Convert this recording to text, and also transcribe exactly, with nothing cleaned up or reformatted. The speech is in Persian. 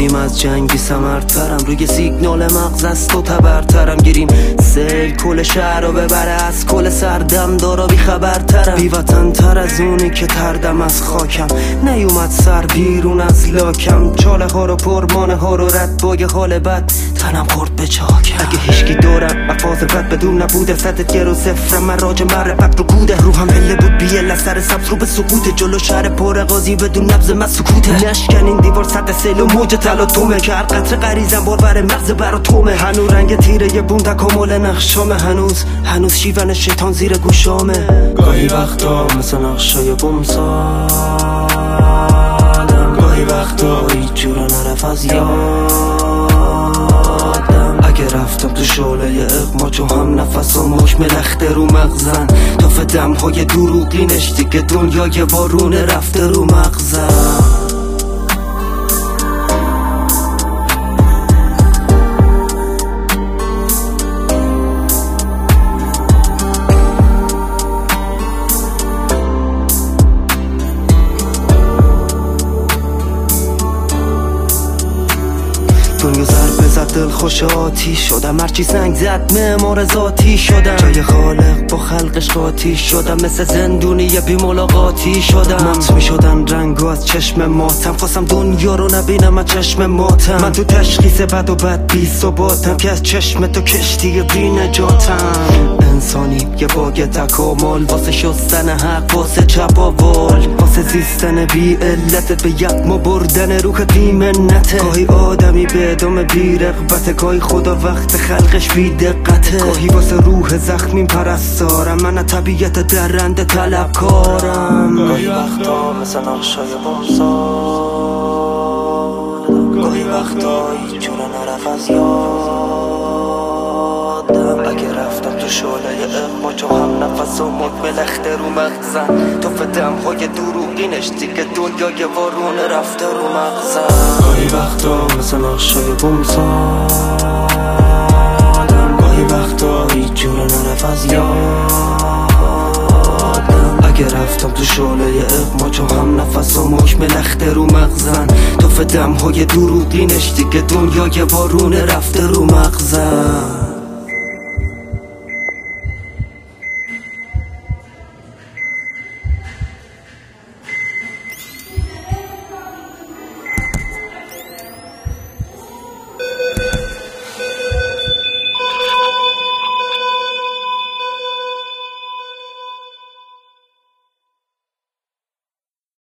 گفتیم از جنگی سمرترم، روی سیگنال مغز از تو تبرترم. گیریم سیل کل شهر رو ببره، از کل سردم دارا بی خبرترم. بی وطن تر از اونی که تردم از خاکم، نیومد سر بیرون از لاکم. چاله ها رو پر مانه ها رو رد با یه حال بد تنم خورد به چاکم. اگه هیچکی دارم مفاز بد بدون نبوده، صدت گرو صفرم من راج مرفت رو کوده. روحم هله بود بیه لسر سبز رو به سقوط، جلو شهر پر قاضی بدون نبض من سکوته. نشکن این دیوار سد سیل و موج تلاطمه، که هر قطره غریزم بار بر مغز برا تومه. هنو رنگ تیره یه بون تکامل نقشامه، هنوز هنوز شیون شیطان زیر گوشامه. گاهی وقتا مثل نقشای بوم سادم، گاهی وقتا هیچ جورا نرف از یادم. اگه رفتم تو شعله اقما چون هم نفس و مش ملخته رو مغزن، تا فدم های دروغینش دیگه دنیای وارونه رفته رو مغزن. دنیا ضربه زد دل خوش آتیش شدم، هرچی سنگ زد معمار ذاتی شدم. جای خالق با خلقش قاطی شدم، مثل زندونی بی ملاقاتی شدم. مات می شدن رنگو از چشم ماتم، خواستم دنیا رو نبینم از چشم ماتم. من تو تشخیص بد و بد بی ثباتم، که از چشم تو کشتی بی نجاتم. انسانی یه باگ تکامل، واسه شستن حق واسه چپاول، واسه زیستن بی علتت به یقما بردن روح بی منته. گاهی آدمی به ادامه بی رغبته، گاهی خدا وقت خلقش بی دقته. گاهی واسه روح زخمیم پرستارم، من طبیعت درنده طلبکارم. گاهی وقتا مثل نقشای بمسادم، گاهی وقتا هیچ جورا نرف از یادم. اگه رفتم تو شعله اقما چون هم نفس و مد بلخته رو مغزن، تو فدم های دروغینش دیگه دنیای وارونه رفته رو مغزن. گاهی وقتا مثل نقشای بمسادم، گاهی وقتا هیچ جورا نرف از یادم. اگه رفتم تو شعله اقما چون هم نفس و مش ملخته رو مغزن، تو فدم های دروغینش دیگه دنیای وارونه رفته رو مغزن.